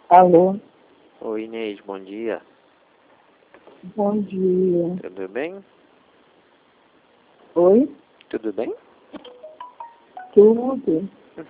Alô, Oi, Inês, bom dia. bom dia. Tudo bem? Oi? Tudo bem? Tudo?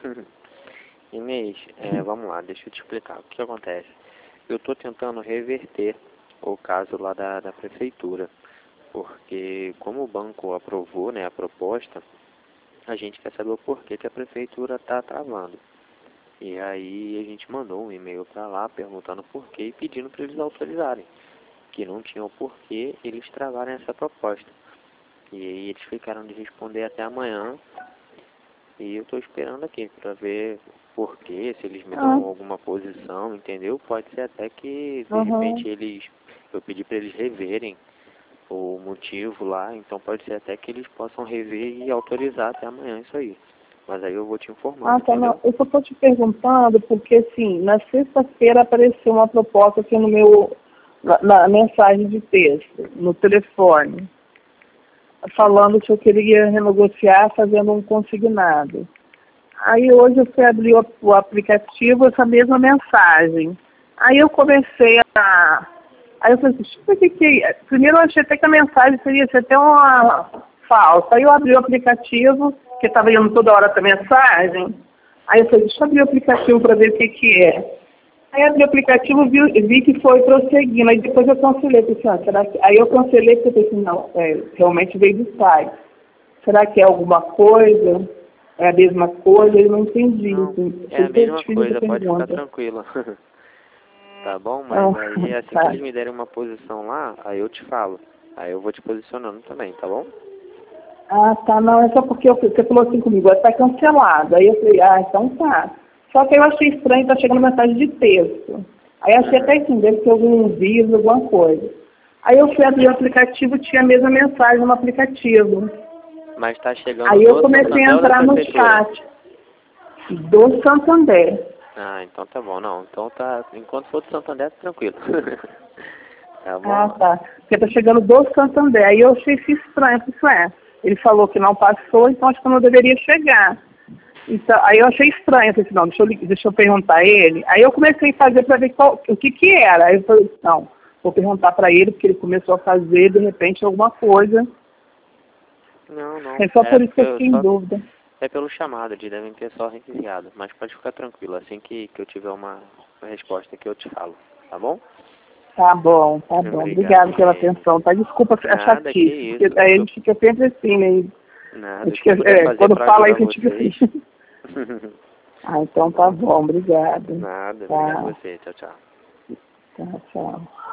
Inês, vamos lá, deixa eu te explicar. O que acontece? Eu estou tentando reverter o caso lá da prefeitura, porque como o banco aprovou, né, a proposta, a gente quer saber o porquê que a prefeitura está travando. E aí a gente mandou um e-mail para lá perguntando por quê e pedindo para eles autorizarem, que não tinha o porquê eles travarem essa proposta. E aí eles ficaram de responder até amanhã. E eu estou esperando aqui para ver por quê, se eles me Ah, dão alguma posição, entendeu? Pode ser até que de aham. repente eu pedi para eles reverem o motivo lá, então pode ser até que eles possam rever e autorizar até amanhã isso aí. Mas aí eu vou te informando, Ah, tá, entendeu? não. Eu só estou te perguntando porque, assim, na sexta-feira apareceu uma proposta aqui no meu, na mensagem de texto, no telefone, falando que eu queria renegociar fazendo um consignado. Aí hoje eu fui abrir o aplicativo, essa mesma mensagem. Aí eu comecei a... Aí eu falei, deixa eu ver o que que é. Primeiro eu achei até que a mensagem seria ser até uma falsa. Aí eu abri o aplicativo, que estava indo toda hora a mensagem. Aí eu falei, deixa eu abrir o aplicativo para ver o que que é. Aí abri o aplicativo e vi que foi prosseguindo. Aí depois eu cancelei, pensei, será que... Aí eu cancelei porque eu pensei, não, realmente veio do site. Será que é alguma coisa? É a mesma coisa? Eu não entendi. Não, Assim. é Por a isso que eu mesma te fiz essa coisa, pode ficar pergunta. tranquila. Tá bom? Ah, Mas aí assim que tá. eles me derem uma posição lá, aí eu te falo. Aí eu vou te posicionando também, tá bom? Ah, tá. Não, é só porque você falou assim comigo, está cancelado. Aí eu falei, ah, então tá. Só que eu achei estranho, tá chegando mensagem de texto. Aí eu achei até Uhum. que deve ter algum vírus, alguma coisa. Aí eu fui abrir o aplicativo, tinha a mesma mensagem no aplicativo. Mas tá chegando Aí eu do comecei a Santander ou da entrar no prefeitura? chat do Santander. Ah, então tá bom, não. Então tá. Enquanto for do Santander, tá tranquilo. Tá Ah, bom? tá. Porque tá chegando do Santander. Aí eu achei isso estranho. Isso é. Ele falou que não passou, então acho que não deveria chegar. Então, aí eu achei estranho. Eu falei assim, não, deixa eu perguntar a ele. Aí eu comecei a fazer para ver o que que era. Aí eu falei, não, vou perguntar para ele, porque ele começou a fazer, de repente, alguma coisa. Não, não. É só É por isso porque que eu eu fiquei em só. dúvida. É pelo chamado, eles devem ter só reenviado. Mas pode ficar tranquilo. Assim que eu tiver uma resposta que eu te falo. Tá bom? Tá bom, tá bom. Obrigado, Obrigado pela Inês. atenção, tá? Desculpa a Nada, que chatice, porque isso. aí a gente fica sempre assim, né? A Nada. O gente que eu puder fazer quando pra fala ajudar isso, a gente fica assim. vocês. Ah, Tá então tá bom? bom, obrigado. Nada. Obrigado a Tá, você. Tchau, tchau. tá, tchau.